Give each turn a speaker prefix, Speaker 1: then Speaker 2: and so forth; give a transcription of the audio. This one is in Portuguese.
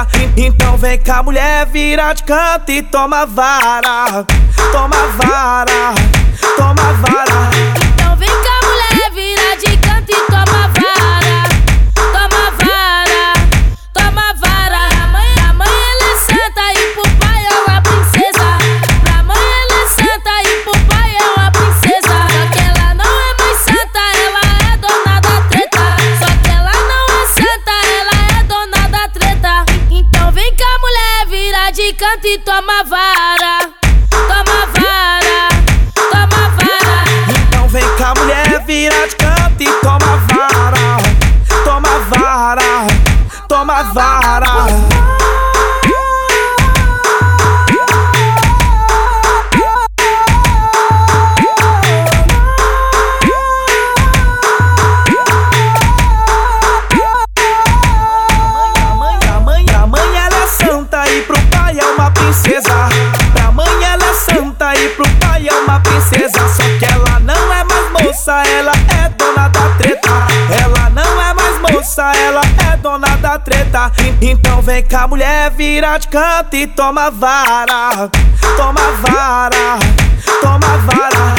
Speaker 1: Então vem cá, mulher, vira de canto e toma vara. Toma vara, toma vara.
Speaker 2: Então vem cá, mulher, vira de canto e toma vara. Toma vara, toma vara. Pra mãe ela é santa e pro pai é uma princesa. Pra mãe ela é santa e pro pai é uma princesa. Só que ela não é mãe santa, ela é dona da treta. Só que ela não é santa, ela é dona da treta. Então vem cá, mulher, vira de canto e toma vara. Toma vara, toma vara.
Speaker 1: Então vem cá, mulher, vira de canto e toma vara. Toma vara, toma vara. Pra mãe ela é santa e pro pai é uma princesa. Pra mãe ela é santa e pro pai é uma princesa. Só que ela não é mais moça, ela é dona da treta. Ela não é mais moça, ela é dona da treta. Então vem cá, mulher, vira de canto e toma vara. Toma vara, toma vara.